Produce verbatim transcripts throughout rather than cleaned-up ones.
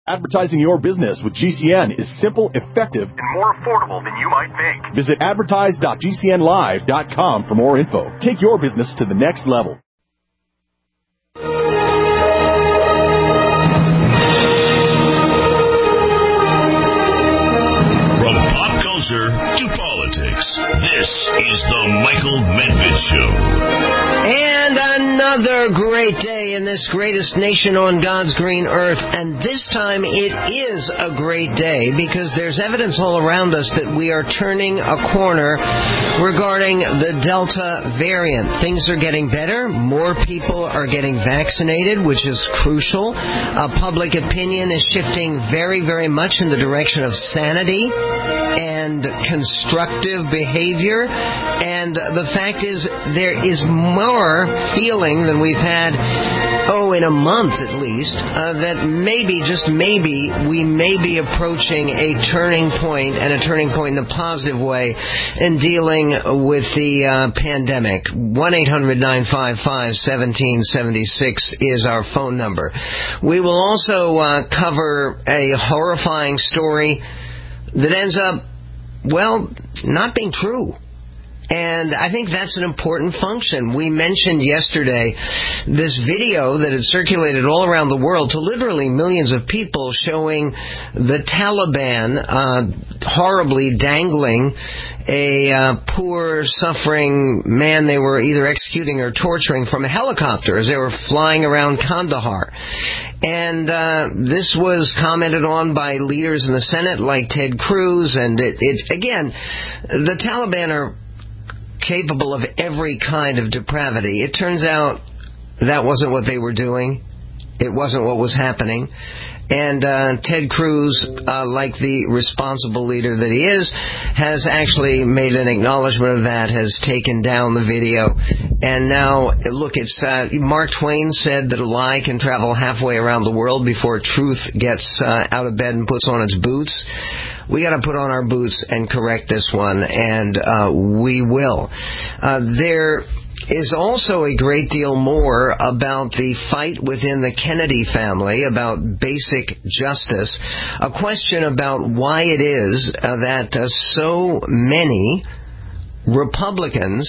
Advertising your business with G C N is simple, effective, and more affordable than you might think. Visit advertise dot g c n live dot com for more info. Take your business to the next level. From pop culture to politics, this is the Michael Medved Show. And another great day in this greatest nation on God's green earth. And this time it is a great day because there's evidence all around us that we are turning a corner regarding the Delta variant. Things are getting better. More people are getting vaccinated, which is crucial. Uh, public opinion is shifting very, very much in the direction of sanity and constructive behavior. And the fact is there is more feeling than we've had, oh, in a month at least, uh, that maybe, just maybe, we may be approaching a turning point, and a turning point in a positive way, in dealing with the uh, pandemic. one eight hundred nine five five one seven seven six is our phone number. We will also uh, cover a horrifying story that ends up, well, not being true. And I think that's an important function. We mentioned yesterday this video that had circulated all around the world to literally millions of people showing the Taliban uh, horribly dangling a uh, poor, suffering man they were either executing or torturing from a helicopter as they were flying around Kandahar. And uh, this was commented on by leaders in the Senate like Ted Cruz. And it, it again, the Taliban are capable of every kind of depravity. It turns out that wasn't what they were doing. It wasn't what was happening. And uh, Ted Cruz, uh, like the responsible leader that he is, has actually made an acknowledgement of that, has taken down the video. And now, look, it's uh, Mark Twain said that a lie can travel halfway around the world before truth gets uh, out of bed and puts on its boots. We got to put on our boots and correct this one, and uh, we will. Uh, there is also a great deal more about the fight within the Kennedy family, about basic justice, a question about why it is uh, that uh, so many Republicans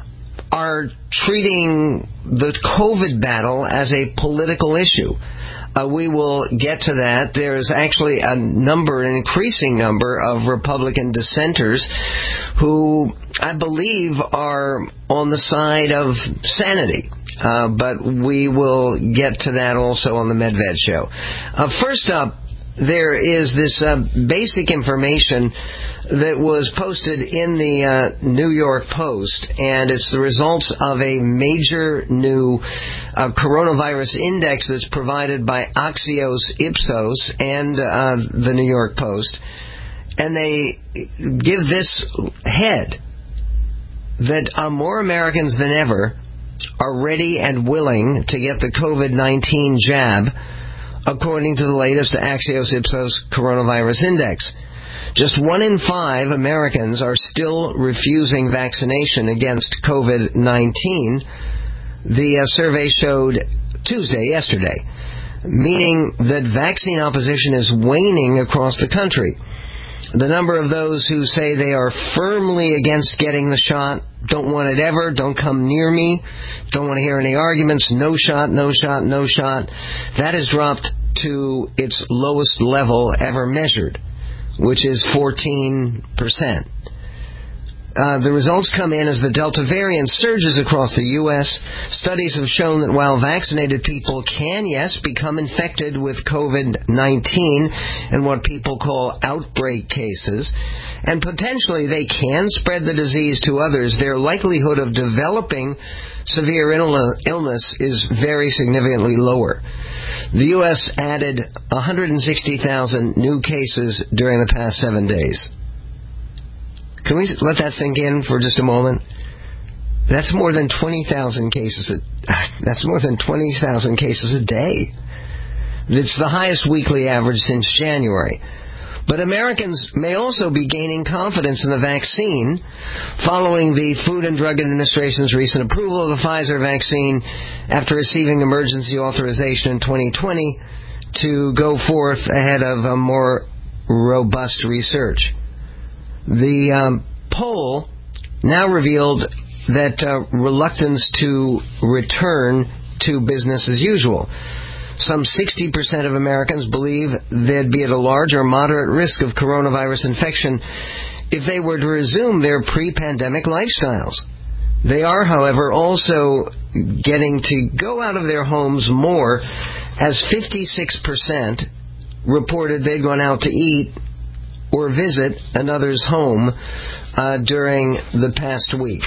are treating the COVID battle as a political issue. Uh, we will get to that. There's actually a number, an increasing number of Republican dissenters who I believe are on the side of sanity. Uh, but we will get to that also on the Medved Show. Uh, first up, there is this uh, basic information that was posted in the uh, New York Post, and it's the results of a major new uh, coronavirus index that's provided by Axios Ipsos and uh, the New York Post. And they give this head that uh, more Americans than ever are ready and willing to get the COVID nineteen jab, according to the latest Axios Ipsos coronavirus index. Just one in five Americans are still refusing vaccination against COVID nineteen, the uh, survey showed Tuesday, yesterday, meaning that vaccine opposition is waning across the country. The number of those who say they are firmly against getting the shot, don't want it ever, don't come near me, don't want to hear any arguments, no shot, no shot, no shot, that has dropped to its lowest level ever measured, which is fourteen percent. Uh, the results come in as the Delta variant surges across the U S. Studies have shown that while vaccinated people can, yes, become infected with COVID nineteen and what people call outbreak cases, and potentially they can spread the disease to others, their likelihood of developing severe illness is very significantly lower. The U S added one hundred sixty thousand new cases during the past seven days. Can we let that sink in for just a moment? That's more than twenty thousand cases. A, that's more than twenty thousand cases a day. It's the highest weekly average since January. But Americans may also be gaining confidence in the vaccine following the Food and Drug Administration's recent approval of the Pfizer vaccine after receiving emergency authorization in twenty twenty to go forth ahead of a more robust research. The um, poll now revealed that uh, reluctance to return to business as usual. Some sixty percent of Americans believe they'd be at a large or moderate risk of coronavirus infection if they were to resume their pre-pandemic lifestyles. They are, however, also getting to go out of their homes more, as fifty-six percent reported they'd gone out to eat or visit another's home uh, during the past week.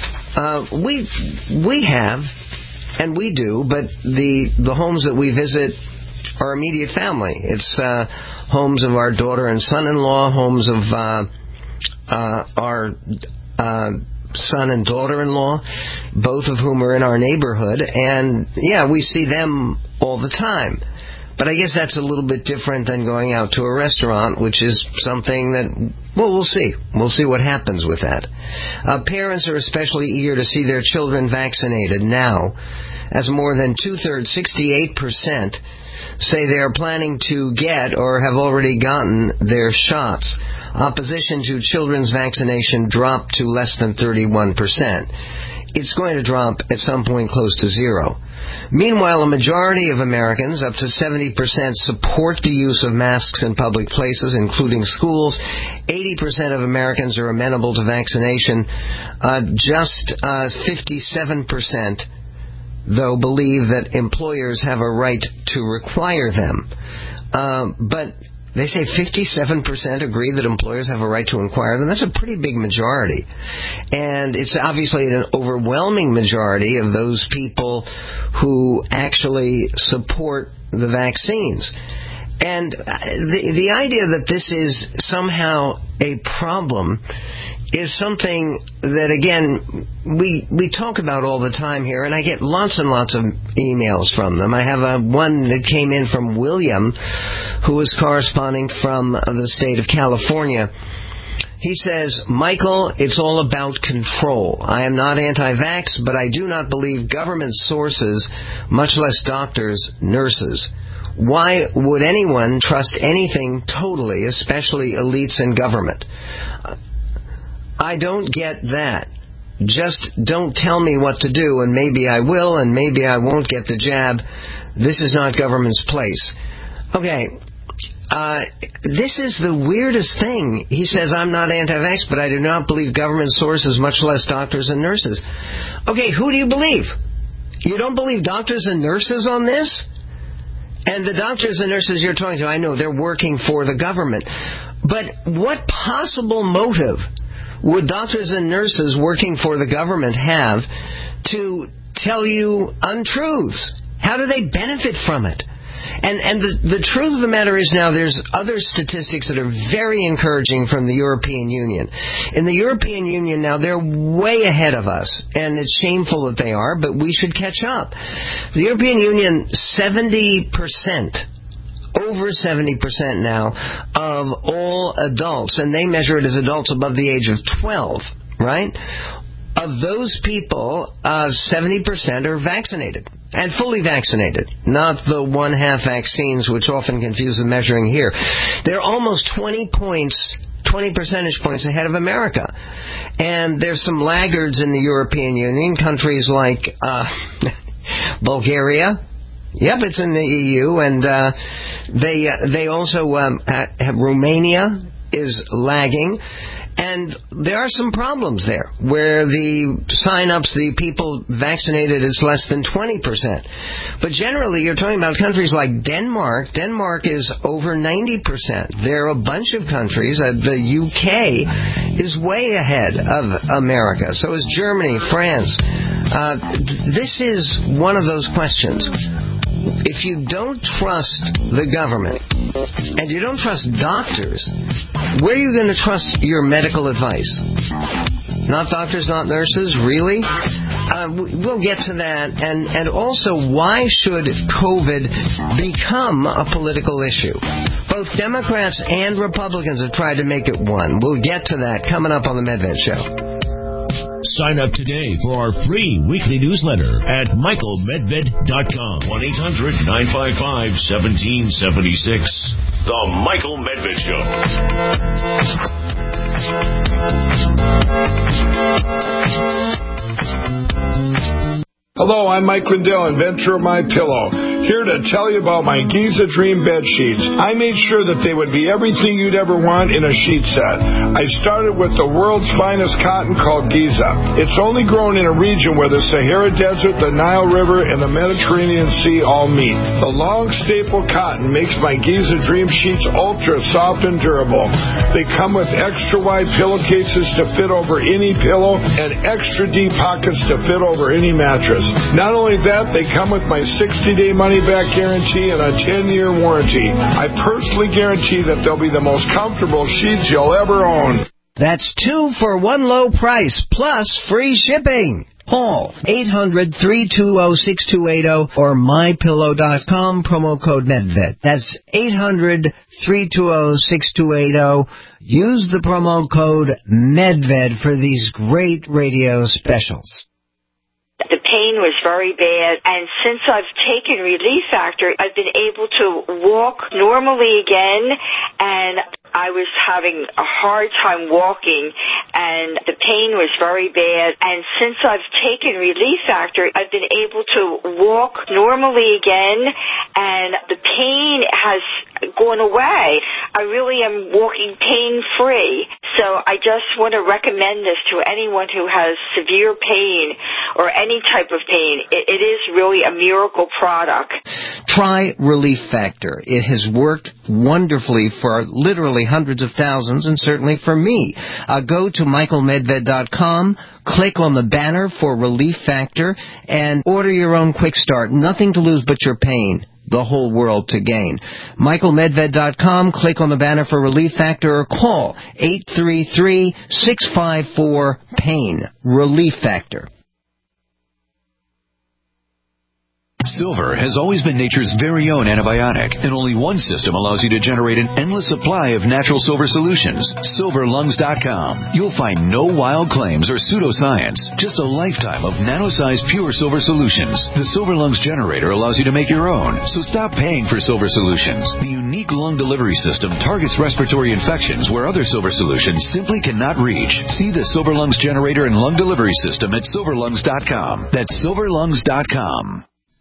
Uh, we we have, and we do, but the the homes that we visit are immediate family. It's uh, homes of our daughter and son-in-law, homes of uh, uh, our uh, son and daughter-in-law, both of whom are in our neighborhood, and yeah, we see them all the time. But I guess that's a little bit different than going out to a restaurant, which is something that, well, we'll see. We'll see what happens with that. Uh, parents are especially eager to see their children vaccinated now, as more than two-thirds, sixty-eight percent, say they are planning to get or have already gotten their shots. Opposition to children's vaccination dropped to less than thirty-one percent. It's going to drop at some point close to zero. Meanwhile, a majority of Americans, up to seventy percent, support the use of masks in public places, including schools. eighty percent of Americans are amenable to vaccination. Uh, just uh, fifty-seven percent, though, believe that employers have a right to require them. Uh, but they say fifty-seven percent agree that employers have a right to require them. That's a pretty big majority. And it's obviously an overwhelming majority of those people who actually support the vaccines. And the, the idea that this is somehow a problem is something that, again, we we talk about all the time here, and I get lots and lots of emails from them. I have a, one that came in from William, who is corresponding from the state of California. He says, Michael, it's all about control. I am not anti-vax, but I do not believe government sources, much less doctors, nurses. Why would anyone trust anything totally, especially elites in government? I don't get that. Just don't tell me what to do, and maybe I will, and maybe I won't get the jab. This is not government's place. Okay, uh, this is the weirdest thing. He says, I'm not anti-vax, but I do not believe government sources, much less doctors and nurses. Okay, who do you believe? You don't believe doctors and nurses on this? And the doctors and nurses you're talking to, I know they're working for the government. But what possible motive would doctors and nurses working for the government have to tell you untruths? How do they benefit from it? And and the, the truth of the matter is now there's other statistics that are very encouraging from the European Union. In the European Union now, they're way ahead of us, and it's shameful that they are, but we should catch up. The European Union, seventy percent, over seventy percent now of all adults, and they measure it as adults above the age of twelve, right? Of those people, uh, seventy percent are vaccinated, and fully vaccinated, not the one-half vaccines, which often confuse the measuring here. They're almost twenty points, twenty percentage points ahead of America. And there's some laggards in the European Union, countries like uh, Bulgaria. Yep, it's in the E U, and uh, they uh, they also um, have Romania is lagging. And there are some problems there, where the sign-ups, the people vaccinated, is less than twenty percent. But generally, you're talking about countries like Denmark. Denmark is over ninety percent. There are a bunch of countries. Uh, the U K is way ahead of America. So is Germany, France. Uh, this is one of those questions. If you don't trust the government, and you don't trust doctors, where are you going to trust your medical advice? Not doctors, not nurses? Really? Uh, we'll get to that. And, and also, why should COVID become a political issue? Both Democrats and Republicans have tried to make it one. We'll get to that coming up on the Medved Show. Sign up today for our free weekly newsletter at michael medved dot com. one eight hundred nine five five one seven seven six. The Michael Medved Show. Hello, I'm Mike Lindell, inventor of MyPillow, here to tell you about my Giza Dream bed sheets. I made sure that they would be everything you'd ever want in a sheet set. I started with the world's finest cotton called Giza. It's only grown in a region where the Sahara Desert, the Nile River, and the Mediterranean Sea all meet. The long staple cotton makes my Giza Dream sheets ultra soft and durable. They come with extra wide pillowcases to fit over any pillow and extra deep pockets to fit over any mattress. Not only that, they come with my sixty-day money-back guarantee and a ten-year warranty. I personally guarantee that they'll be the most comfortable sheets you'll ever own. That's two for one low price, plus free shipping. Call eight hundred, three two zero, six two eight zero or my pillow dot com, promo code Medved. That's eight hundred, three two zero, six two eight zero. Use the promo code Medved for these great radio specials. The pain was very bad, and since I've taken Relief Factor, I've been able to walk normally again, and I was having a hard time walking, and the pain was very bad. And since I've taken Relief Factor, I've been able to walk normally again, and the pain has gone away. I really am walking pain-free. So I just want to recommend this to anyone who has severe pain or any type of pain. It, it is really a miracle product. Try Relief Factor. It has worked wonderfully for literally hundreds of thousands, and certainly for me. Uh, go to michael medved dot com, click on the banner for Relief Factor, and order your own quick start. Nothing to lose but your pain. The whole world to gain. michael medved dot com, click on the banner for Relief Factor, or call eight three three, six five four, PAIN. Relief Factor. Silver has always been nature's very own antibiotic, and only one system allows you to generate an endless supply of natural silver solutions. silver lungs dot com. You'll find no wild claims or pseudoscience, just a lifetime of nano-sized pure silver solutions. The Silver Lungs generator allows you to make your own, so stop paying for silver solutions. The unique lung delivery system targets respiratory infections where other silver solutions simply cannot reach. See the Silver Lungs generator and lung delivery system at silver lungs dot com. That's silver lungs dot com.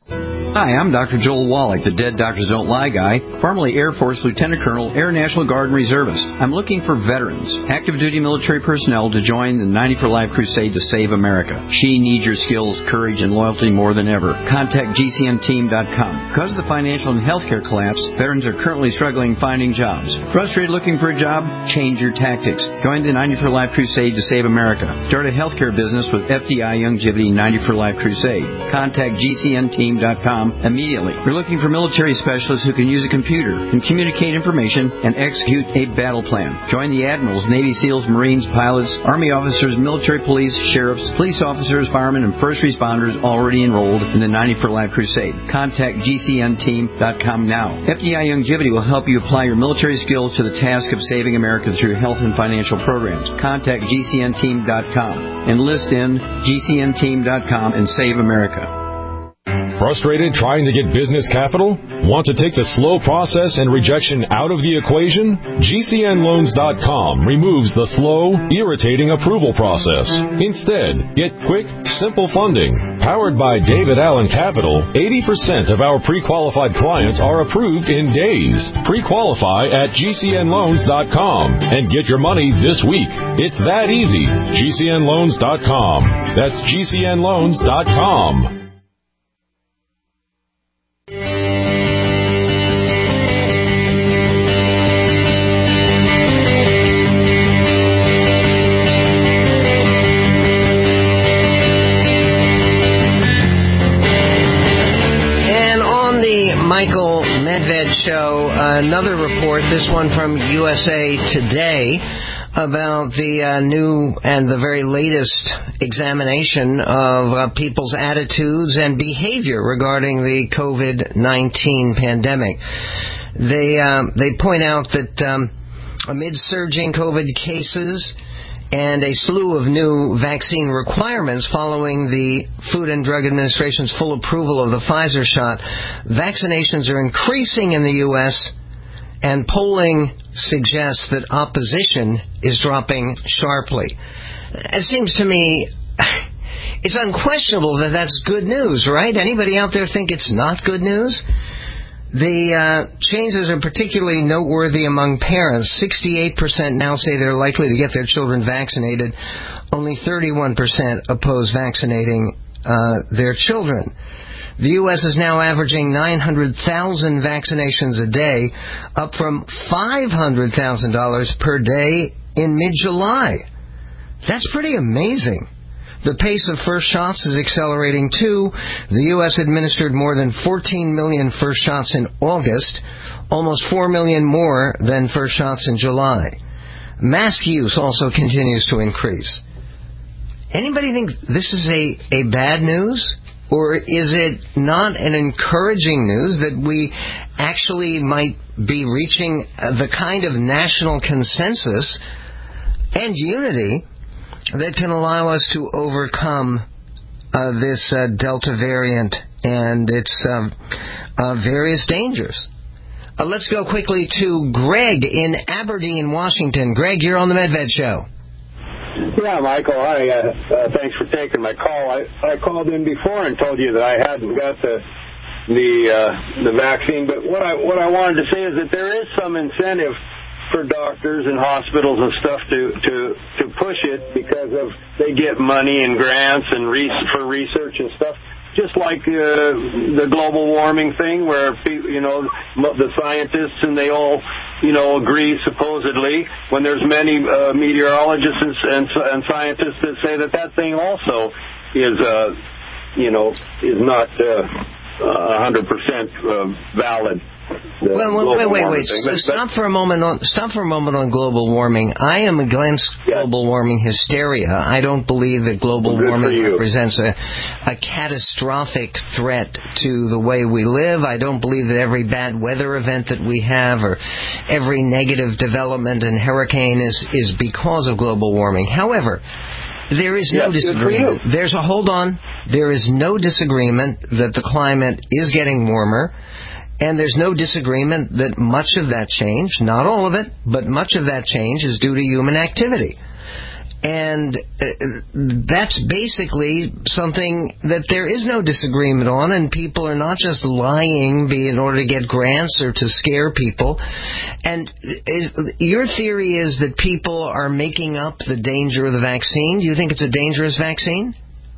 Hi, I'm Doctor Joel Wallach, the Dead Doctors Don't Lie guy, formerly Air Force Lieutenant Colonel, Air National Guard and Reservist. I'm looking for veterans, active duty military personnel to join the ninety for Life crusade to save America. She needs your skills, courage, and loyalty more than ever. Contact G C N team dot com. Because of the financial and healthcare collapse, veterans are currently struggling finding jobs. Frustrated looking for a job? Change your tactics. Join the ninety for Life crusade to save America. Start a healthcare business with F D I Youngevity ninety for Life crusade. Contact G C N team dot com immediately. We're looking for military specialists who can use a computer and communicate information and execute a battle plan. Join the admirals, Navy SEALs, Marines, pilots, Army officers, military police, sheriffs, police officers, firemen, and first responders already enrolled in the ninety for Life crusade. Contact G C N team dot com now. F D I Youngevity will help you apply your military skills to the task of saving America through health and financial programs. Contact G C N team dot com. Enlist in G C N team dot com and save America. Frustrated trying to get business capital? Want to take the slow process and rejection out of the equation? G C N loans dot com removes the slow, irritating approval process. Instead, get quick, simple funding. Powered by David Allen Capital, eighty percent of our pre-qualified clients are approved in days. Pre-qualify at G C N loans dot com and get your money this week. It's that easy. G C N loans dot com. That's G C N loans dot com. Michael Medved Show, another report, this one from U S A Today, about the uh, new and the very latest examination of uh, people's attitudes and behavior regarding the COVID nineteen pandemic. They, uh, they point out that um, amid surging COVID cases and a slew of new vaccine requirements following the Food and Drug Administration's full approval of the Pfizer shot. Vaccinations are increasing in the U S, and polling suggests that opposition is dropping sharply. It seems to me it's unquestionable that that's good news, right? Anybody out there think it's not good news? The uh, changes are particularly noteworthy among parents. sixty-eight percent now say they're likely to get their children vaccinated. Only thirty-one percent oppose vaccinating uh, their children. The U S is now averaging nine hundred thousand vaccinations a day, up from five hundred thousand dollars per day in mid-July. That's pretty amazing. The pace of first shots is accelerating, too. The U S administered more than fourteen million first shots in August, almost four million more than first shots in July. Mask use also continues to increase. Anybody think this is a, a bad news? Or is it not an encouraging news that we actually might be reaching the kind of national consensus and unity that can allow us to overcome uh, this uh, Delta variant and its um, uh, various dangers? Uh, let's go quickly to Greg in Aberdeen, Washington. Greg, you're on the MedVed Show. Yeah, Michael, hi. Uh, uh, thanks for taking my call. I, I called in before and told you that I hadn't got the the uh, the vaccine, but what I what I wanted to say is that there is some incentive for doctors and hospitals and stuff to, to, to push it because of they get money and grants and re- for research and stuff. Just like uh, the global warming thing, where you know the scientists and they all you know agree supposedly. When there's many uh, meteorologists and, and, and scientists that say that that thing also is uh, you know is not a hundred percent valid. Well, wait, wait, wait. wait. Stop for a moment on stop for a moment on global warming. I am against yes. global warming hysteria. I don't believe that global well, warming represents a, a catastrophic threat to the way we live. I don't believe that every bad weather event that we have or every negative development and hurricane is, is because of global warming. However, there is no yes, disagreement. There's a hold on. There is no disagreement that the climate is getting warmer. And there's no disagreement that much of that change, not all of it, but much of that change is due to human activity. And that's basically something that there is no disagreement on, and people are not just lying in order to get grants or to scare people. And your theory is that people are making up the danger of the vaccine. Do you think it's a dangerous vaccine?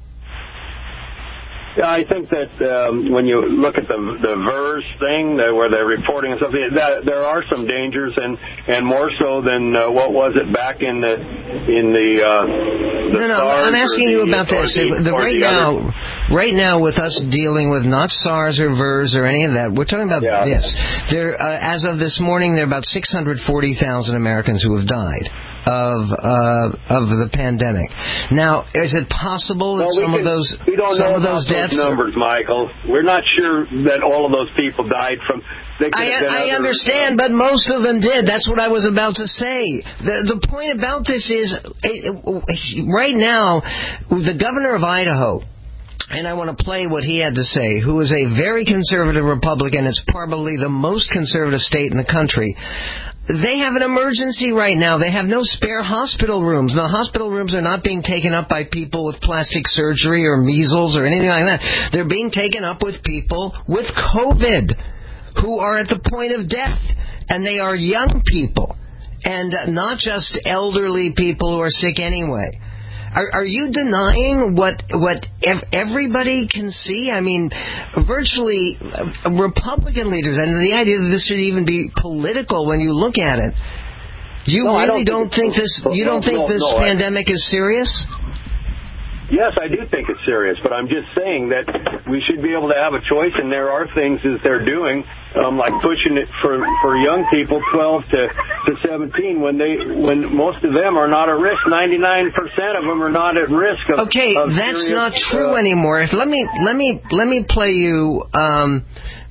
I think that um, when you look at the the V E R S thing, uh, where they're reporting and stuff, that there are some dangers, and, and more so than uh, what was it back in the in the. Uh, the no, no, SARS I'm asking the, you about this. The, the, right now, other... right now, with us dealing with not SARS or V E R S or any of that, we're talking about yeah. this. There, uh, as of this morning, there are about six hundred forty thousand Americans who have died of uh, of the pandemic. Now, is it possible that well, some can, of those we don't some know of those deaths those numbers, Michael? We're not sure that all of those people died from. They I, I other, understand, uh, but most of them did. That's what I was about to say. The the point about this is, right now, the governor of Idaho. And I want to play what he had to say, who is a very conservative Republican. It's probably the most conservative state in the country. They have an emergency right now. They have no spare hospital rooms. The hospital rooms are not being taken up by people with plastic surgery or measles or anything like that. They're being taken up with people with COVID who are at the point of death. And they are young people and not just elderly people who are sick anyway. Are, are you denying what what ev- everybody can see? I mean, virtually uh, Republican leaders, and the idea that this should even be political when you look at it. You no, really don't, don't think, think this? You no, don't think no, this no, pandemic I, is serious? Yes, I do think it's serious, but I'm just saying that we should be able to have a choice, and there are things that they're doing, um, like pushing it for for young people, twelve to seventeen, when they when most of them are not at risk. ninety-nine percent of them are not at risk of. Okay, of that's serious, not true uh, anymore. If, let me let me let me play you. Um,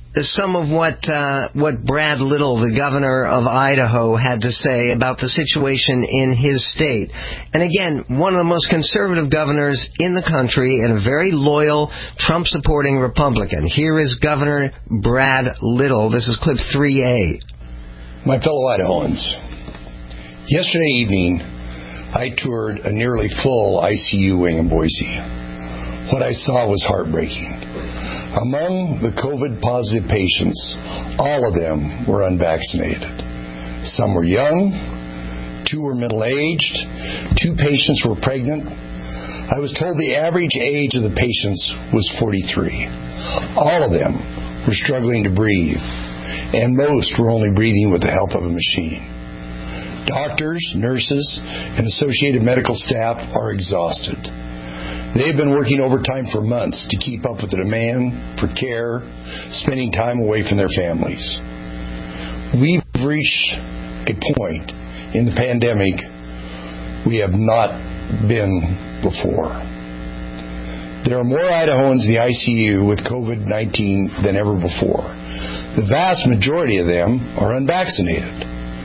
some of what uh, what Brad Little, the governor of Idaho, had to say about the situation in his state. And again, one of the most conservative governors in the country and a very loyal, Trump-supporting Republican. Here is Governor Brad Little. This is clip three A. My fellow Idahoans, yesterday evening, I toured a nearly full I C U wing in Boise. What I saw was heartbreaking. Among the COVID-positive patients, all of them were unvaccinated. Some were young, two were middle-aged, two patients were pregnant. I was told the average age of the patients was forty-three. All of them were struggling to breathe, and most were only breathing with the help of a machine. Doctors, nurses, and associated medical staff are exhausted. They have been working overtime for months to keep up with the demand for care, spending time away from their families. We've reached a point in the pandemic we have not been before. There are more Idahoans in the I C U with COVID nineteen than ever before. The vast majority of them are unvaccinated.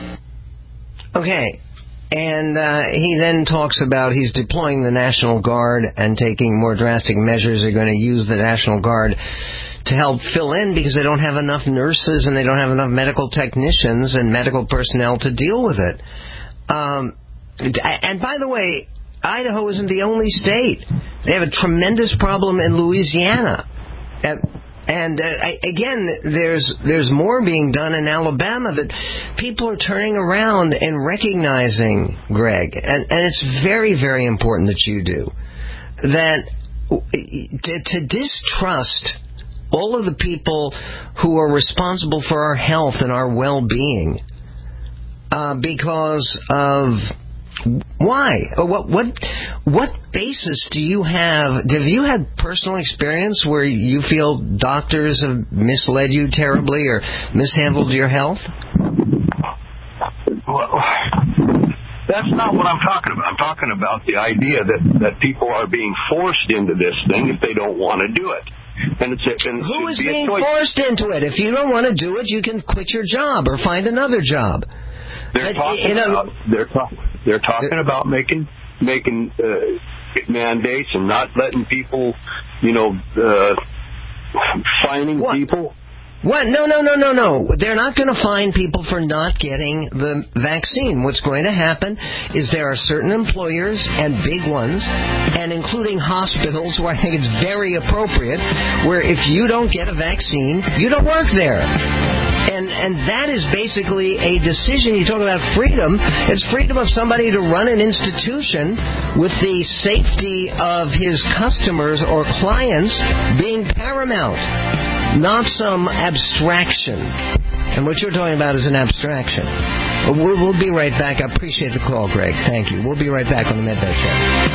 Okay. And uh, he then talks about he's deploying the National Guard and taking more drastic measures. They're going to use the National Guard to help fill in because they don't have enough nurses and they don't have enough medical technicians and medical personnel to deal with it. Um, and by the way, Idaho isn't the only state. They have a tremendous problem in Louisiana. Uh, And uh, again, there's there's more being done in Alabama that people are turning around and recognizing, Greg, and, and it's very, very important that you do, that to, to distrust all of the people who are responsible for our health and our well-being uh, because of... Why? What what what basis do you have? Have you had personal experience where you feel doctors have misled you terribly or mishandled your health? Well, that's not what I'm talking about. I'm talking about the idea that, that people are being forced into this thing if they don't want to do it. And it's a, and it Who is be being forced into it? If you don't want to do it, you can quit your job or find another job. They're talking you know, about they're talking they're talking about making making uh, mandates and not letting people, you know, uh, fining what? people. What? No, no, no, no, no. They're not going to fine people for not getting the vaccine. What's going to happen is there are certain employers and big ones, and including hospitals where I think it's very appropriate, where if you don't get a vaccine, you don't work there. And and that is basically a decision. You talk about freedom. It's freedom of somebody to run an institution with the safety of his customers or clients being paramount, not some abstraction. And what you're talking about is an abstraction. We'll, we'll be right back. I appreciate the call, Greg. Thank you. We'll be right back on the MedVet Show.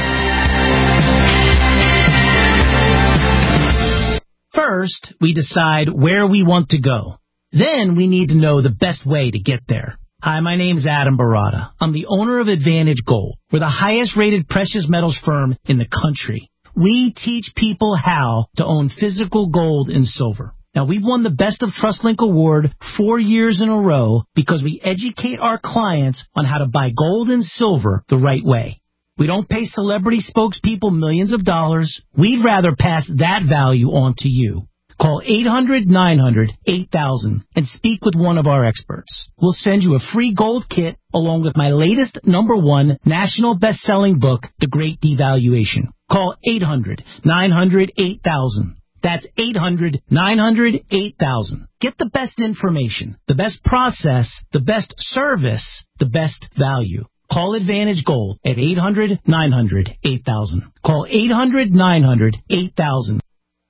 First, we decide where we want to go. Then we need to know the best way to get there. Hi, my name's Adam Barada. I'm the owner of Advantage Gold. We're the highest rated precious metals firm in the country. We teach people how to own physical gold and silver. Now, we've won the Best of TrustLink Award four years in a row because we educate our clients on how to buy gold and silver the right way. We don't pay celebrity spokespeople millions of dollars. We'd rather pass that value on to you. Call eight hundred nine hundred eight thousand and speak with one of our experts. We'll send you a free gold kit along with my latest number one national best-selling book, The Great Devaluation. Call eight hundred nine hundred eight thousand. That's eight hundred nine hundred eight thousand. Get the best information, the best process, the best service, the best value. Call Advantage Gold at eight hundred nine hundred eight thousand. Call eight hundred nine hundred eight thousand.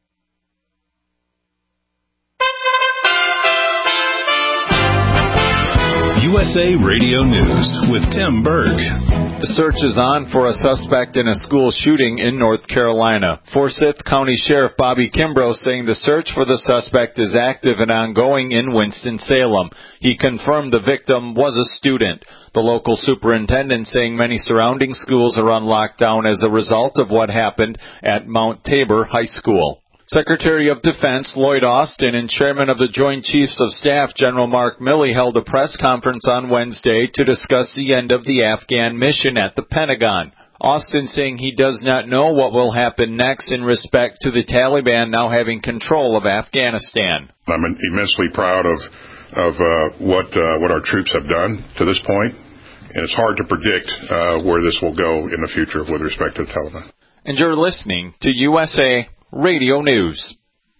U S A Radio News with Tim Berg. The search is on for a suspect in a school shooting in North Carolina. Forsyth County Sheriff Bobby Kimbrough saying the search for the suspect is active and ongoing in Winston-Salem. He confirmed the victim was a student. The local superintendent saying many surrounding schools are on lockdown as a result of what happened at Mount Tabor High School. Secretary of Defense Lloyd Austin and Chairman of the Joint Chiefs of Staff General Mark Milley held a press conference on Wednesday to discuss the end of the Afghan mission at the Pentagon. Austin saying he does not know what will happen next in respect to the Taliban now having control of Afghanistan. I'm immensely proud of of uh, what uh, what our troops have done to this point, and it's hard to predict uh, where this will go in the future with respect to the Taliban. And you're listening to U S A Radio News.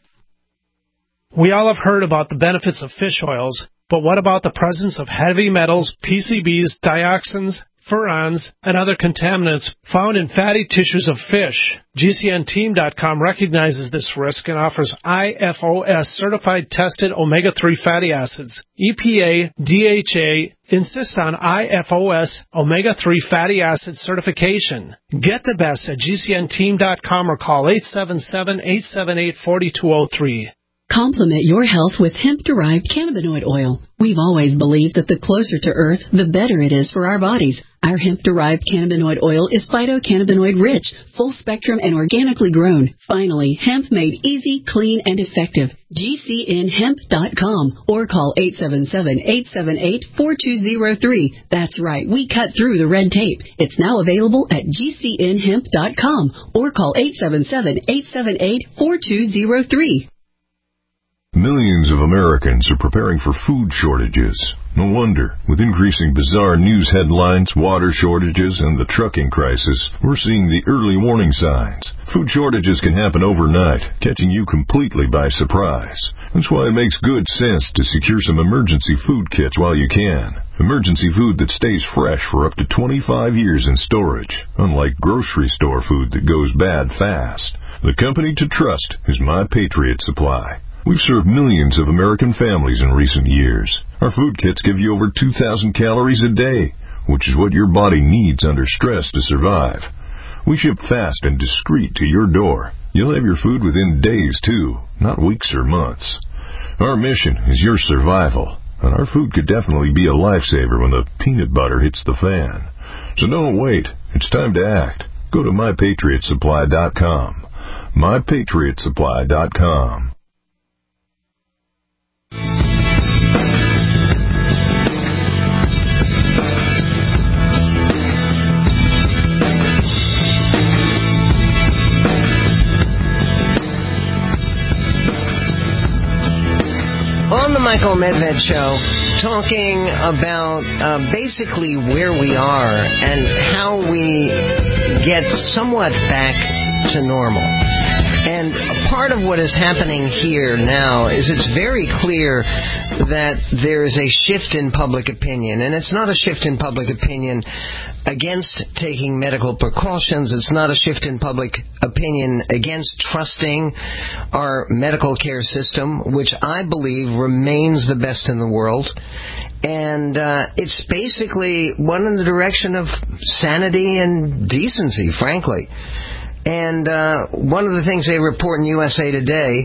We all have heard about the benefits of fish oils, but what about the presence of heavy metals, P C Bs, dioxins, furans, and other contaminants found in fatty tissues of fish? G C N team dot com recognizes this risk and offers I F O S-certified tested omega three fatty acids. E P A, D H A insist on I F O S omega three fatty acid certification. Get the best at G C N team dot com or call eight seven seven, eight seven eight, four two zero three. Complement your health with hemp-derived cannabinoid oil. We've always believed that the closer to Earth, the better it is for our bodies. Our hemp-derived cannabinoid oil is phytocannabinoid-rich, full-spectrum, and organically grown. Finally, hemp made easy, clean, and effective. G C N hemp dot com or call eight seven seven, eight seven eight, four two zero three. That's right, we cut through the red tape. It's now available at G C N hemp dot com or call eight seven seven, eight seven eight, four two zero three. Millions of Americans are preparing for food shortages. No wonder. With increasing bizarre news headlines, water shortages, and the trucking crisis, we're seeing the early warning signs. Food shortages can happen overnight, catching you completely by surprise. That's why it makes good sense to secure some emergency food kits while you can. Emergency food that stays fresh for up to twenty-five years in storage, unlike grocery store food that goes bad fast. The company to trust is My Patriot Supply. We've served millions of American families in recent years. Our food kits give you over two thousand calories a day, which is what your body needs under stress to survive. We ship fast and discreet to your door. You'll have your food within days, too, not weeks or months. Our mission is your survival, and our food could definitely be a lifesaver when the peanut butter hits the fan. So don't wait. It's time to act. Go to my patriot supply dot com. my patriot supply dot com. On the Michael Medved Show, talking about uh, basically where we are and how we get somewhat back to normal. And part of what is happening here now is it's very clear that there is a shift in public opinion. And it's not a shift in public opinion against taking medical precautions. It's not a shift in public opinion against trusting our medical care system, which I believe remains the best in the world. And uh, it's basically one in the direction of sanity and decency, frankly. And uh, one of the things they report in U S A Today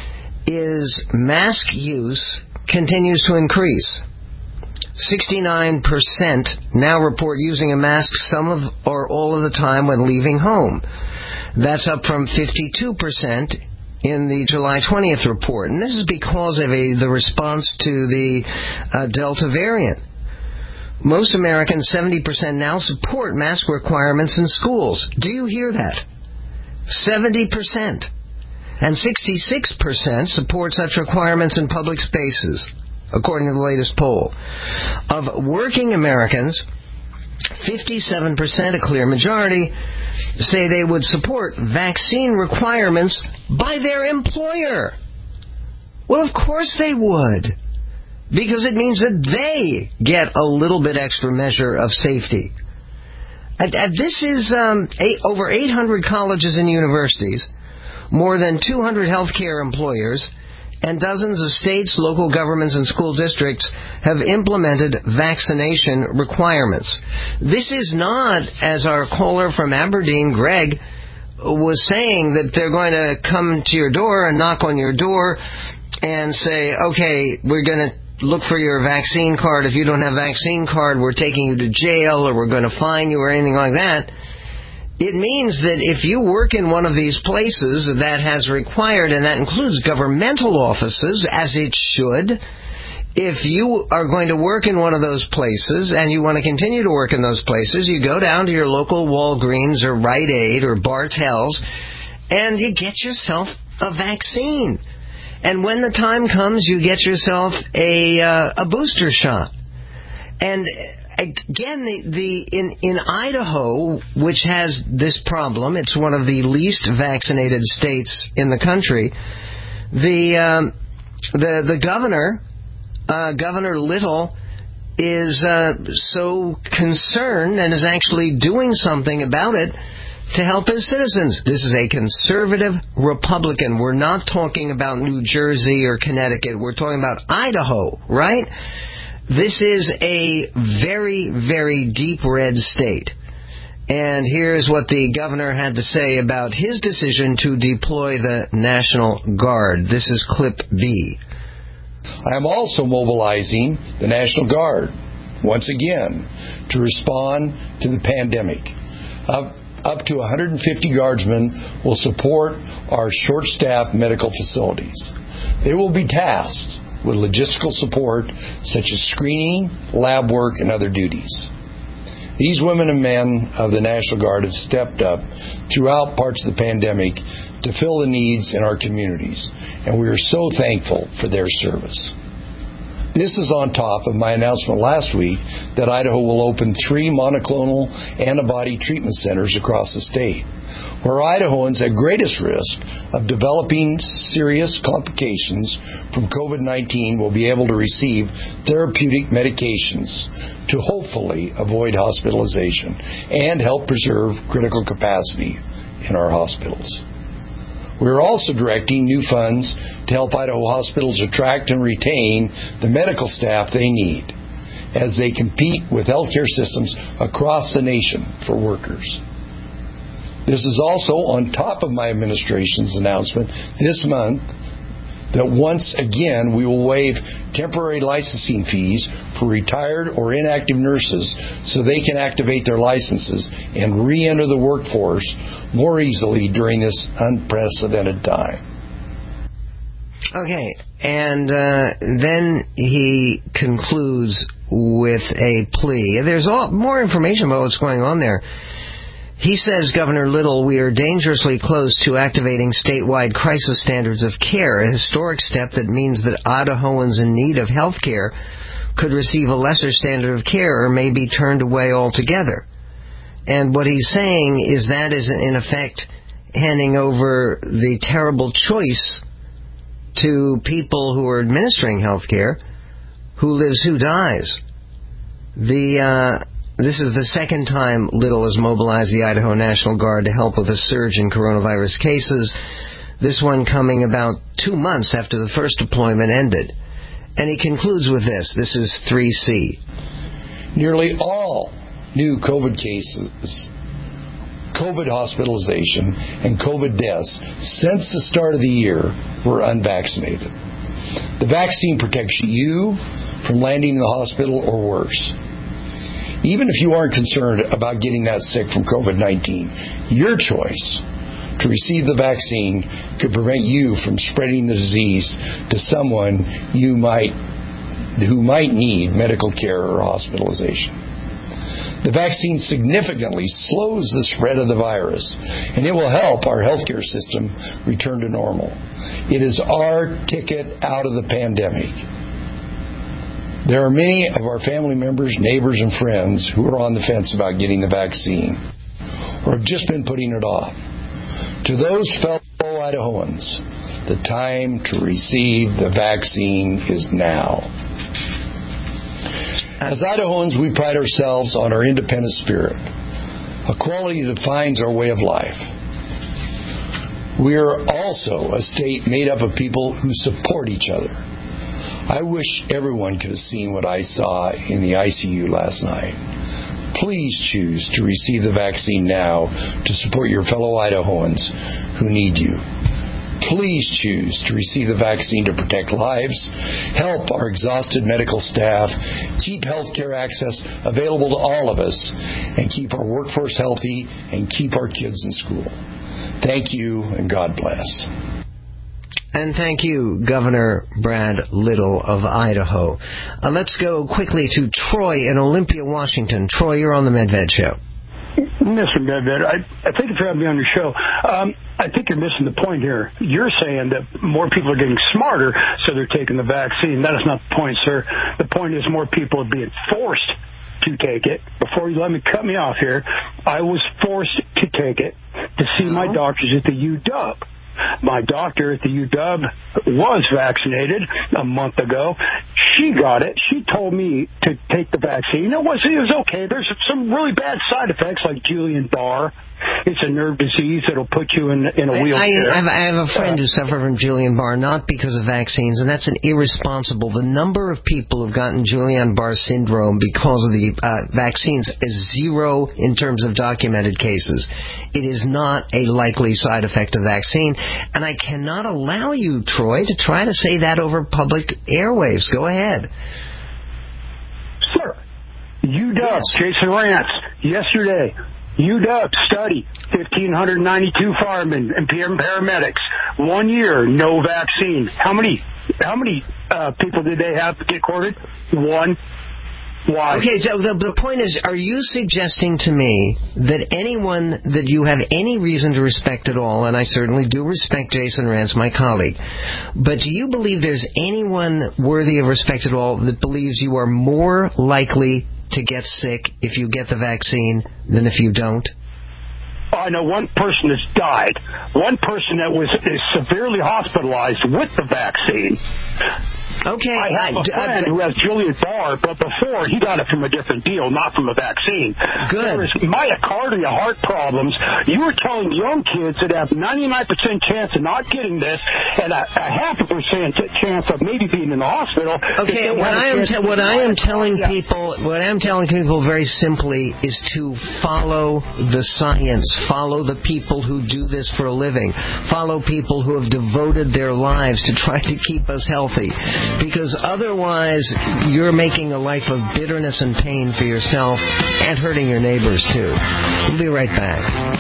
is mask use continues to increase. sixty-nine percent now report using a mask some of or all of the time when leaving home. That's up from fifty-two percent in the July twentieth report. And this is because of a, the response to the uh, Delta variant. Most Americans, seventy percent now support mask requirements in schools. Do you hear that? seventy percent. And sixty-six percent support such requirements in public spaces, according to the latest poll. Of working Americans, fifty-seven percent, a clear majority, say they would support vaccine requirements by their employer. Well, of course they would, because it means that they get a little bit extra measure of safety. And, and this is um, eight, over eight hundred colleges and universities, more than two hundred healthcare employers, and dozens of states, local governments, and school districts have implemented vaccination requirements. This is not, as our caller from Aberdeen, Greg, was saying, that they're going to come to your door and knock on your door and say, okay, we're going to look for your vaccine card. If you don't have a vaccine card, we're taking you to jail, or we're going to fine you, or anything like that. It means that if you work in one of these places that has required, and that includes governmental offices, as it should, if you are going to work in one of those places and you want to continue to work in those places, you go down to your local Walgreens or Rite Aid or Bartell's and you get yourself a vaccine. And when the time comes, you get yourself a uh, a booster shot. And again, the, the in, in Idaho, which has this problem, it's one of the least vaccinated states in the country, the um, the the governor, uh, Governor Little, is uh, so concerned and is actually doing something about it to help his citizens. This is a conservative Republican. We're not talking about New Jersey or Connecticut. We're talking about Idaho, right? This is a very, very deep red state. And here's what the governor had to say about his decision to deploy the National Guard. This is clip B. I am also mobilizing the National Guard, once again, to respond to the pandemic. Up, up to one hundred fifty guardsmen will support our short-staffed medical facilities. They will be tasked with logistical support such as screening, lab work, and other duties. These women and men of the National Guard have stepped up throughout parts of the pandemic to fill the needs in our communities, and we are so thankful for their service. This is on top of my announcement last week that Idaho will open three monoclonal antibody treatment centers across the state, where Idahoans at greatest risk of developing serious complications from COVID nineteen will be able to receive therapeutic medications to hopefully avoid hospitalization and help preserve critical capacity in our hospitals. We are also directing new funds to help Idaho hospitals attract and retain the medical staff they need as they compete with healthcare systems across the nation for workers. This is also on top of my administration's announcement this month that once again we will waive temporary licensing fees for retired or inactive nurses so they can activate their licenses and re-enter the workforce more easily during this unprecedented time. Okay, and uh, then he concludes with a plea. There's all, more information about what's going on there. He says, Governor Little, we are dangerously close to activating statewide crisis standards of care, a historic step that means that Idahoans in need of health care could receive a lesser standard of care or may be turned away altogether. And what he's saying is that is, in effect, handing over the terrible choice to people who are administering health care, who lives, who dies. The... Uh, This is the second time Little has mobilized the Idaho National Guard to help with a surge in coronavirus cases, this one coming about two months after the first deployment ended. And he concludes with this. This is three C. Nearly all new COVID cases, COVID hospitalization, and COVID deaths since the start of the year were unvaccinated. The vaccine protects you from landing in the hospital or worse. Even if you aren't concerned about getting that sick from COVID nineteen, your choice to receive the vaccine could prevent you from spreading the disease to someone you might, who might need medical care or hospitalization. The vaccine significantly slows the spread of the virus, and it will help our healthcare system return to normal. It is our ticket out of the pandemic. There are many of our family members, neighbors, and friends who are on the fence about getting the vaccine or have just been putting it off. To those fellow Idahoans, the time to receive the vaccine is now. As Idahoans, we pride ourselves on our independent spirit, a quality that defines our way of life. We are also a state made up of people who support each other. I wish everyone could have seen what I saw in the I C U last night. Please choose to receive the vaccine now to support your fellow Idahoans who need you. Please choose to receive the vaccine to protect lives, help our exhausted medical staff, keep health care access available to all of us, and keep our workforce healthy and keep our kids in school. Thank you, and God bless. And thank you, Governor Brad Little of Idaho. Uh, let's go quickly to Troy in Olympia, Washington. Troy, you're on the Medved Show. Mister Medved, I, I think if you have me on your show, um, I think you're missing the point here. You're saying that more people are getting smarter, so they're taking the vaccine. That is not the point, sir. The point is more people are being forced to take it. Before you let me cut me off here, I was forced to take it to see my doctors at the U W. My doctor at the U W was vaccinated a month ago. She got it. She told me to take the vaccine. It was, it was okay. There's some really bad side effects like Guillain-Barré. It's a nerve disease that'll put you in, in a wheelchair. I, I, have, I have a friend who suffered from Guillain-Barré, not because of vaccines, and that's an irresponsible. The number of people who've gotten Guillain-Barré syndrome because of the uh, vaccines is zero in terms of documented cases. It is not a likely side effect of vaccine, and I cannot allow you, Troy, to try to say that over public airwaves. Go ahead. Sir, U W, yes. Jason Rance, yesterday, U W study, one thousand five hundred ninety-two firemen and paramedics. One year, no vaccine. How many How many uh, people did they have get quoted? One. Why? Okay, so the, the point is, are you suggesting to me that anyone that you have any reason to respect at all, and I certainly do respect Jason Rance, my colleague, but do you believe there's anyone worthy of respect at all that believes you are more likely to get sick if you get the vaccine than if you don't? I know one person has died. One person that was is severely hospitalized with the vaccine. Okay. I have a friend who has Guillain-Barré, but before he got it from a different deal, not from a vaccine. Good. There is myocardial heart problems. You were telling young kids that have ninety-nine percent chance of not getting this and a, a half a percent chance of maybe being in the hospital. Okay, what I am te- what I am telling people, what I am telling people very simply is to follow the science, follow the people who do this for a living, follow people who have devoted their lives to try to keep us healthy. Because otherwise, you're making a life of bitterness and pain for yourself and hurting your neighbors, too. We'll be right back.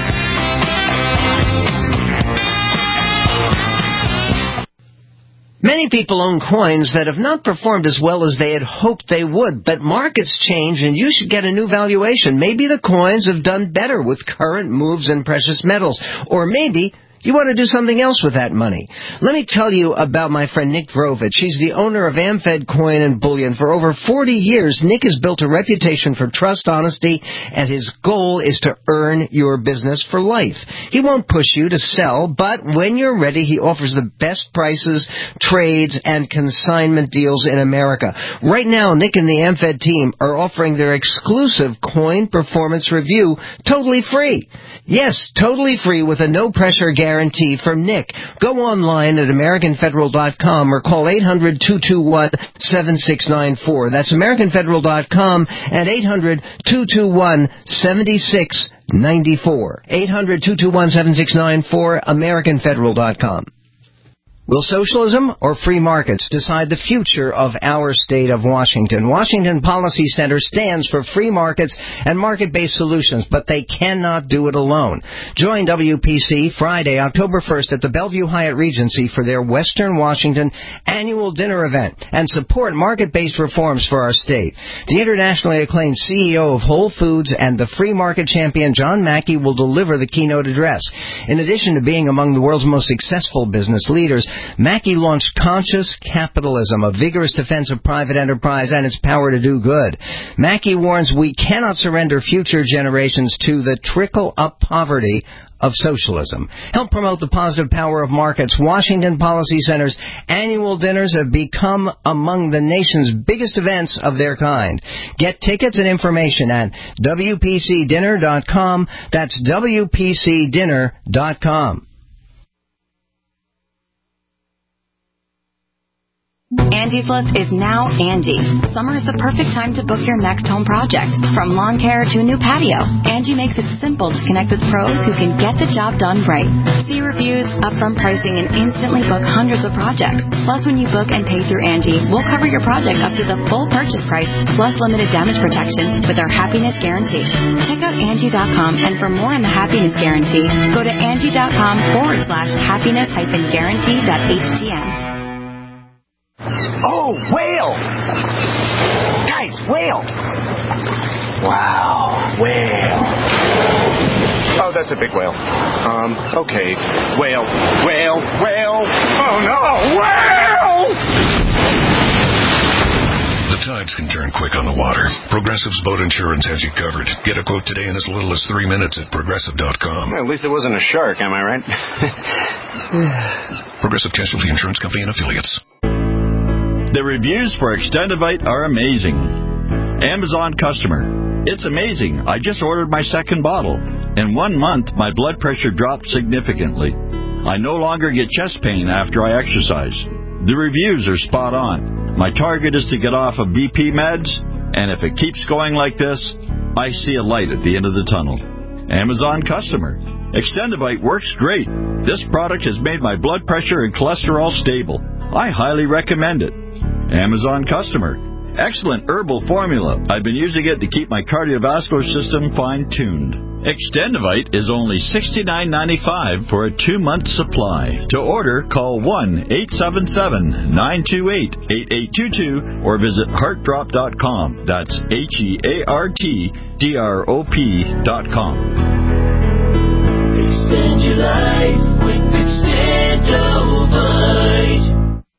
Many people own coins that have not performed as well as they had hoped they would, but markets change and you should get a new valuation. Maybe the coins have done better with current moves in precious metals, or maybe you want to do something else with that money. Let me tell you about my friend Nick Vrovich. He's the owner of AmFed Coin and Bullion. For over forty years, Nick has built a reputation for trust, honesty, and his goal is to earn your business for life. He won't push you to sell, but when you're ready, he offers the best prices, trades, and consignment deals in America. Right now, Nick and the AmFed team are offering their exclusive coin performance review totally free. Yes, totally free with a no-pressure guarantee from Nick. Go online at American Federal dot com or call eight hundred, two two one, seven six nine four. That's American Federal dot com and eight hundred, two two one, seven six nine four. eight hundred, two two one, seven six nine four, American Federal dot com. Will socialism or free markets decide the future of our state of Washington? Washington Policy Center stands for free markets and market-based solutions, but they cannot do it alone. Join W P C Friday, October first at the Bellevue Hyatt Regency for their Western Washington annual dinner event and support market-based reforms for our state. The internationally acclaimed C E O of Whole Foods and the free market champion John Mackey will deliver the keynote address. In addition to being among the world's most successful business leaders, Mackey launched Conscious Capitalism, a vigorous defense of private enterprise and its power to do good. Mackey warns we cannot surrender future generations to the trickle-up poverty of socialism. Help promote the positive power of markets. Washington Policy Center's annual dinners have become among the nation's biggest events of their kind. Get tickets and information at W P C dinner dot com. That's W P C dinner dot com. Angie's List is now Angie. Summer is the perfect time to book your next home project. From lawn care to a new patio, Angie makes it simple to connect with pros who can get the job done right. See reviews, upfront pricing, and instantly book hundreds of projects. Plus, when you book and pay through Angie, we'll cover your project up to the full purchase price, plus limited damage protection with our Happiness Guarantee. Check out Angie dot com, and for more on the Happiness Guarantee, go to Angie.com forward slash happiness hyphen guarantee dot htm. Oh, whale! Guys, whale! Wow, whale. Oh, that's a big whale. Um, okay. Whale, whale, whale. Oh, no, whale! The tides can turn quick on the water. Progressive's boat insurance has you covered. Get a quote today in as little as three minutes at progressive dot com. Well, at least it wasn't a shark, am I right? Progressive Casualty Insurance Company and Affiliates. The reviews for Extendivite are amazing. Amazon customer. It's amazing. I just ordered my second bottle. In one month, my blood pressure dropped significantly. I no longer get chest pain after I exercise. The reviews are spot on. My target is to get off of B P meds, and if it keeps going like this, I see a light at the end of the tunnel. Amazon customer. Extendivite works great. This product has made my blood pressure and cholesterol stable. I highly recommend it. Amazon customer. Excellent herbal formula. I've been using it to keep my cardiovascular system fine-tuned. Extendivite is only sixty-nine ninety-five for a two-month supply. To order, call one eight seven seven, nine two eight, eight eight two two or visit heart drop dot com. That's H E A R T D R O P dot com. Extend your life with Extendivite.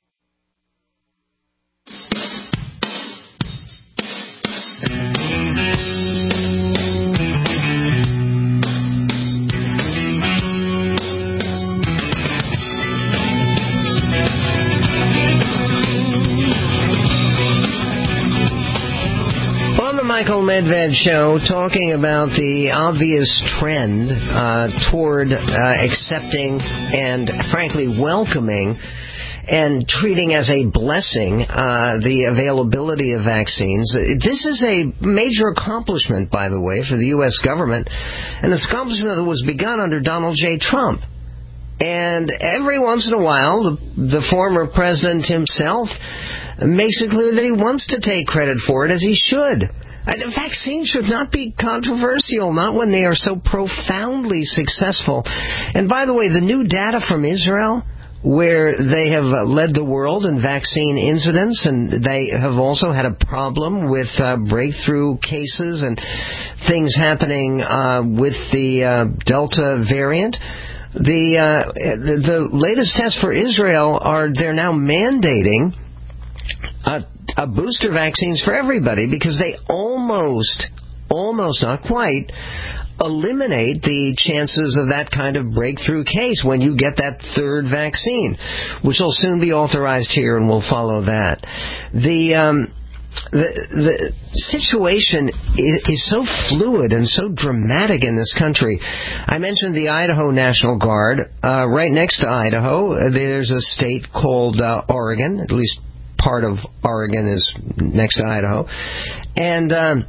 Michael Medved Show, talking about the obvious trend uh, toward uh, accepting and, frankly, welcoming and treating as a blessing uh, the availability of vaccines. This is a major accomplishment, by the way, for the U S government, and this accomplishment was begun under Donald J. Trump. And every once in a while, the, the former president himself makes it clear that he wants to take credit for it, as he should. The vaccine should not be controversial, not when they are so profoundly successful. And by the way, the new data from Israel, where they have led the world in vaccine incidents, and they have also had a problem with uh, breakthrough cases and things happening uh, with the uh, Delta variant. The, uh, the the latest tests for Israel are they're now mandating a, a booster vaccines for everybody, because they almost, almost not quite, eliminate the chances of that kind of breakthrough case when you get that third vaccine, which will soon be authorized here, and we'll follow that. The um, the, the situation is, is so fluid and so dramatic in this country. I mentioned the Idaho National Guard. Uh, right next to Idaho, there's a state called uh, Oregon, at least part of Oregon is next to Idaho. And um,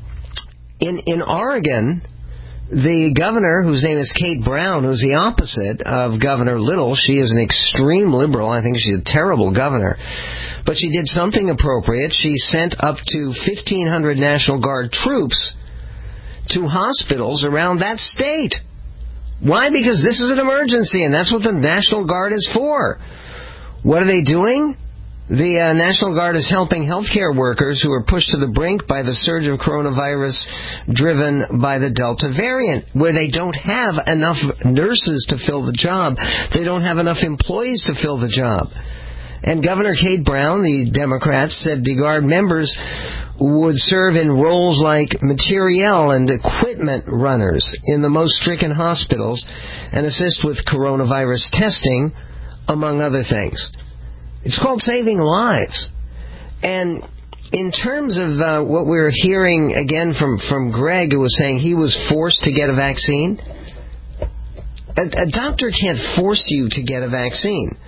in in Oregon, the governor, whose name is Kate Brown, who's the opposite of Governor Little, she is an extreme liberal. I think she's a terrible governor. But she did something appropriate. She sent up to fifteen hundred National Guard troops to hospitals around that state. Why? Because this is an emergency, and that's what the National Guard is for. What are they doing? The uh, National Guard is helping healthcare workers who are pushed to the brink by the surge of coronavirus driven by the Delta variant, where they don't have enough nurses to fill the job. They don't have enough employees to fill the job. And Governor Kate Brown, the Democrat, said the Guard members would serve in roles like materiel and equipment runners in the most stricken hospitals and assist with coronavirus testing, among other things. It's called saving lives. And in terms of uh, what we're hearing again from, from Greg, who was saying he was forced to get a vaccine, a, a doctor can't force you to get a vaccine.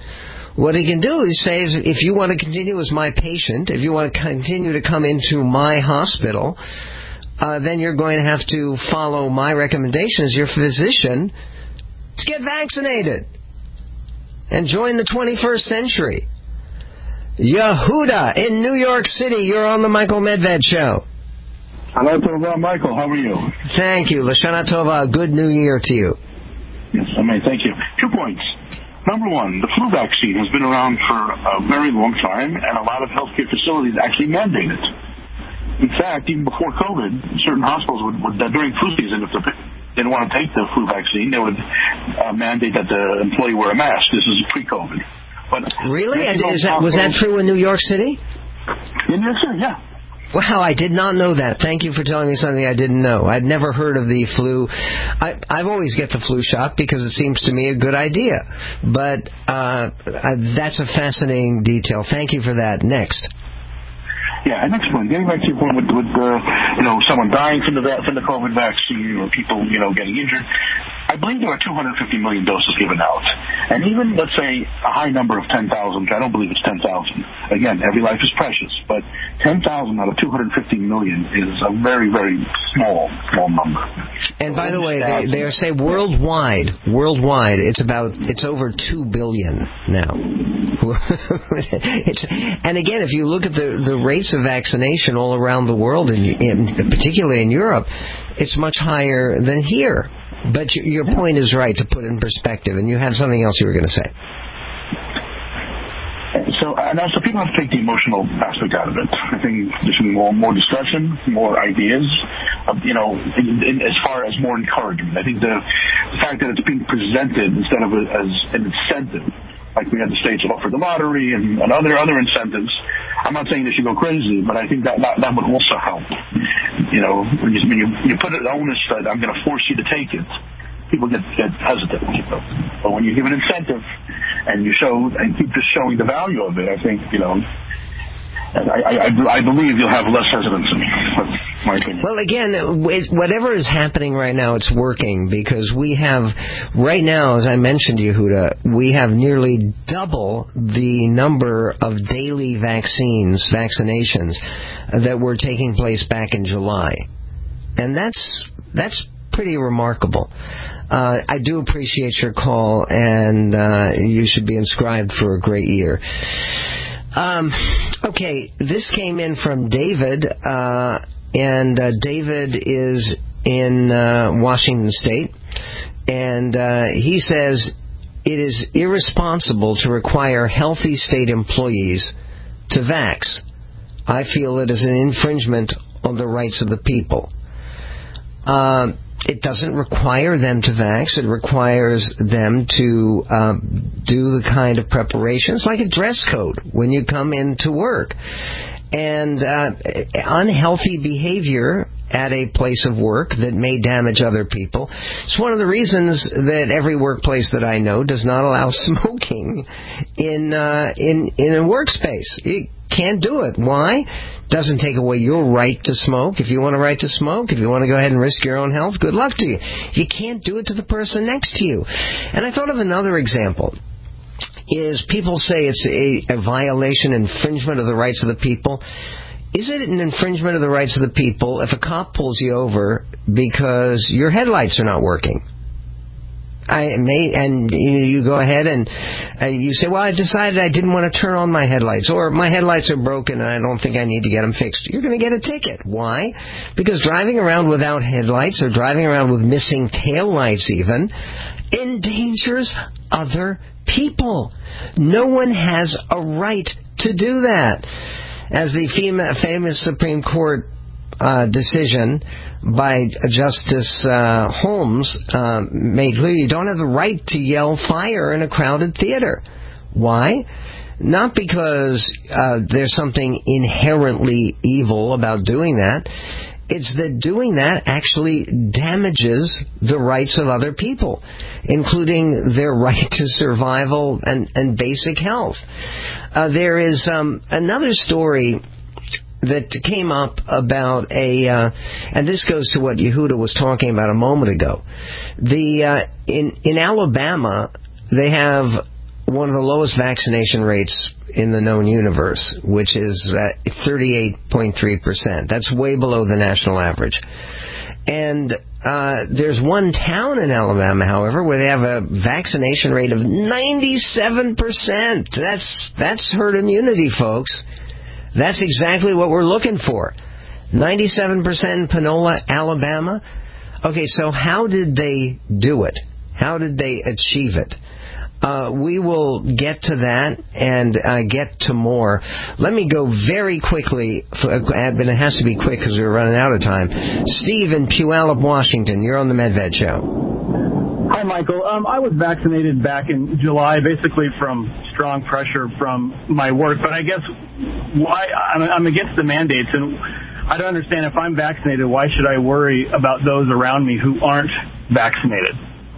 What he can do is say, if you want to continue as my patient, if you want to continue to come into my hospital, uh, then you're going to have to follow my recommendation as your physician to get vaccinated and join the twenty-first century. Yehuda in New York City, you're on the Michael Medved Show. Hello, Tova. Michael, how are you? Thank you. Lashana Tova, good New Year to you. Yes, I mean, thank you. Two points. Number one, the flu vaccine has been around for a very long time, and a lot of healthcare facilities actually mandate it. In fact, even before COVID, certain hospitals would, would during flu season, if they didn't want to take the flu vaccine, they would uh, mandate that the employee wear a mask. This is pre-COVID. But really? And is that, was that true in New York City? In New York City, yeah. Wow, I did not know that. Thank you for telling me something I didn't know. I'd never heard of the flu. I, I've always get the flu shot because it seems to me a good idea. But uh, that's a fascinating detail. Thank you for that. Next. Yeah, and next one, getting back to your point with, with uh, you know, someone dying from the from the COVID vaccine or people, you know, getting injured. I believe there are two hundred fifty million doses given out. And even, let's say, a high number of ten thousand, which I don't believe it's ten thousand. Again, every life is precious, but ten thousand out of two hundred fifty million is a very, very small, small number. And by the way, they, they say worldwide, worldwide, it's about, it's over two billion now. it's, and again, if you look at the, the rates of vaccination all around the world, and in, particularly in Europe, it's much higher than here. But your point is right to put in perspective, and you had something else you were going to say. So, and also people have to take the emotional aspect out of it. I think there should be more, more discussion, more ideas, uh, you know, in, in, as far as more encouragement. I think the, the fact that it's being presented instead of a, as an incentive, like we had the states offer the lottery and, and other other incentives. I'm not saying they should go crazy, but I think that that, that would also help. You know, when you, when you, you put an onus that I'm going to force you to take it, people get, get hesitant. You know? But when you give an incentive and you show and keep just showing the value of it, I think, you know, I, I, I believe you'll have less hesitancy. That's my opinion. Well, again, whatever is happening right now, it's working because we have, right now, as I mentioned, Yehuda, we have nearly double the number of daily vaccines, vaccinations, that were taking place back in July. And that's that's pretty remarkable. Uh, I do appreciate your call, and uh, you should be inscribed for a great year. Um, okay, this came in from David, uh, and uh, David is in uh, Washington State, and uh, he says it is irresponsible to require healthy state employees to vax. I feel it is an infringement on the rights of the people. Uh, It doesn't require them to vax. It requires them to um, do the kind of preparations, like a dress code when you come into work. And uh, unhealthy behavior at a place of work that may damage other people. It's one of the reasons that every workplace that I know does not allow smoking in uh, in in a workspace. You can't do it. Why? Doesn't take away your right to smoke. If you want a right to smoke, if you want to go ahead and risk your own health, good luck to you. You can't do it to the person next to you. And I thought of another example. Is people say it's a, a violation, infringement of the rights of the people. Is it an infringement of the rights of the people if a cop pulls you over because your headlights are not working? I may, and you go ahead and uh, you say, well, I decided I didn't want to turn on my headlights, or my headlights are broken and I don't think I need to get them fixed. You're going to get a ticket. Why? Because driving around without headlights, or driving around with missing taillights even, endangers other people. No one has a right to do that. As the famous Supreme Court uh, decision by Justice uh, Holmes uh, made clear, you don't have the right to yell fire in a crowded theater. Why? Not because uh, there's something inherently evil about doing that. It's that doing that actually damages the rights of other people, including their right to survival and, and basic health. Uh, there is um, another story that came up about a, uh, and this goes to what Yehuda was talking about a moment ago. The uh, in in Alabama, they have one of the lowest vaccination rates in the known universe, which is uh, thirty-eight point three percent. That's way below the national average. And uh, there's one town in Alabama, however, where they have a vaccination rate of ninety-seven percent. That's, that's herd immunity, folks. That's exactly what we're looking for. ninety-seven percent in Panola, Alabama. Okay, so how did they do it? How did they achieve it? Uh, we will get to that and uh, get to more. Let me go very quickly, for, but it has to be quick because we're running out of time. Steve in Puyallup, Washington, you're on the MedVed Show. Hi, Michael. Um, I was vaccinated back in July, basically from strong pressure from my work. But I guess why I'm, I'm against the mandates, and I don't understand. If I'm vaccinated, why should I worry about those around me who aren't vaccinated?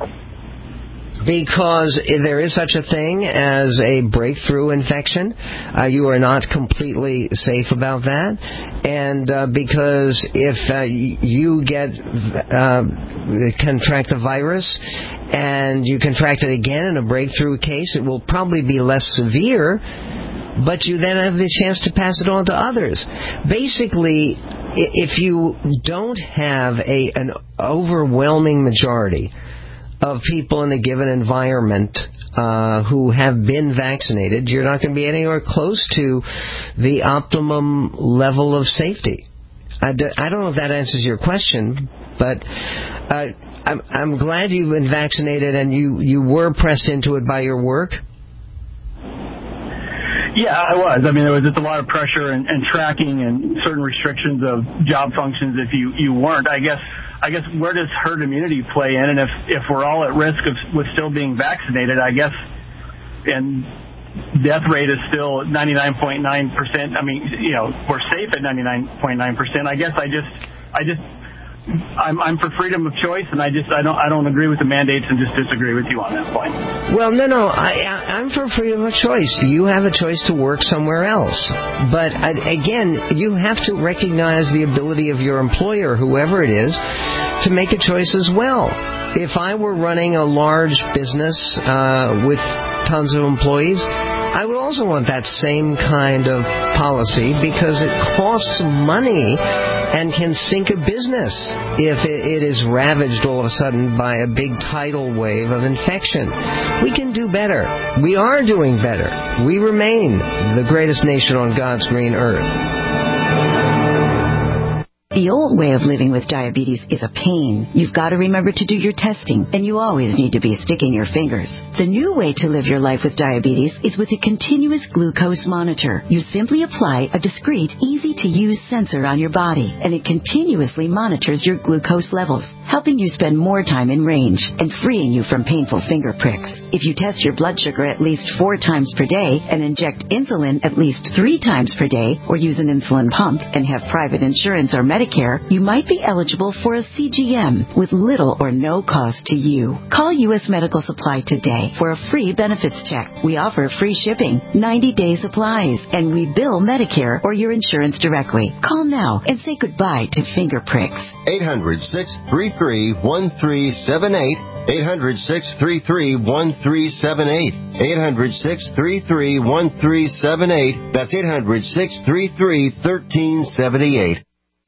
Because there is such a thing as a breakthrough infection. Uh, you are not completely safe about that. And uh, because if uh, you get uh, contract the virus and you contract it again in a breakthrough case, it will probably be less severe, but you then have the chance to pass it on to others. Basically, if you don't have a an overwhelming majority of people in a given environment uh, who have been vaccinated, you're not going to be anywhere close to the optimum level of safety. I, d- I don't know if that answers your question, but uh, I'm, I'm glad you've been vaccinated and you, you were pressed into it by your work. Yeah, I was. I mean, there was just a lot of pressure and, and tracking and certain restrictions of job functions if you, you weren't. I guess I guess where does herd immunity play in? And if, if we're all at risk of with still being vaccinated, I guess, and death rate is still ninety-nine point nine percent. I mean, you know, we're safe at ninety-nine point nine percent. I guess I just, I just, I'm, I'm for freedom of choice, and I just, I don't, I don't agree with the mandates, and just disagree with you on that point. Well, no, no, I, I, I'm for freedom of choice. You have a choice to work somewhere else, but I, again, you have to recognize the ability of your employer, whoever it is, to make a choice as well. If I were running a large business uh, with tons of employees, I would also want that same kind of policy because it costs money and can sink a business if it is ravaged all of a sudden by a big tidal wave of infection. We can do better. We are doing better. We remain the greatest nation on God's green earth. The old way of living with diabetes is a pain. You've got to remember to do your testing, and you always need to be sticking your fingers. The new way to live your life with diabetes is with a continuous glucose monitor. You simply apply a discreet, easy-to-use sensor on your body, and it continuously monitors your glucose levels, helping you spend more time in range and freeing you from painful finger pricks. If you test your blood sugar at least four times per day and inject insulin at least three times per day, or use an insulin pump and have private insurance or Medicare, you might be eligible for a C G M with little or no cost to you. Call U S Medical Supply today for a free benefits check. We offer free shipping, ninety-day supplies, and we bill Medicare or your insurance directly. Call now and say goodbye to finger pricks. eight hundred, six three three, one three seven eight. eight hundred, six three three, one three seven eight. eight hundred, six three three, one three seven eight. That's eight hundred, six three three, one three seven eight.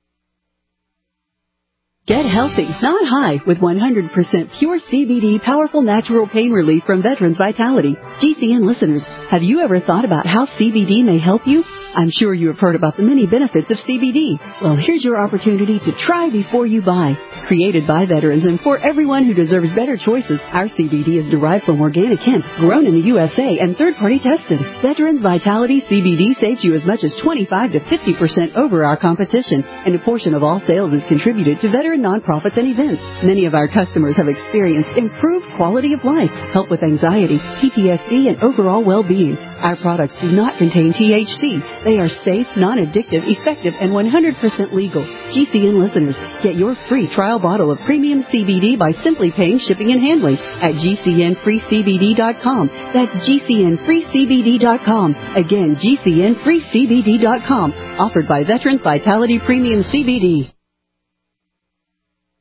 Get healthy, not high, with one hundred percent pure C B D powerful natural pain relief from Veterans Vitality. G C N listeners, have you ever thought about how C B D may help you? I'm sure you have heard about the many benefits of C B D. Well, here's your opportunity to try before you buy. Created by veterans and for everyone who deserves better choices, our C B D is derived from organic hemp, grown in the U S A and third-party tested. Veterans Vitality C B D saves you as much as twenty-five to fifty percent over our competition, and a portion of all sales is contributed to veteran nonprofits and events. Many of our customers have experienced improved quality of life, help with anxiety, P T S D, and overall well-being. Our products do not contain T H C. They are safe, non-addictive, effective, and one hundred percent legal. G C N listeners, get your free trial bottle of premium C B D by simply paying shipping and handling at G C N free C B D dot com. That's G C N free C B D dot com. Again, G C N free C B D dot com. Offered by Veterans Vitality Premium C B D.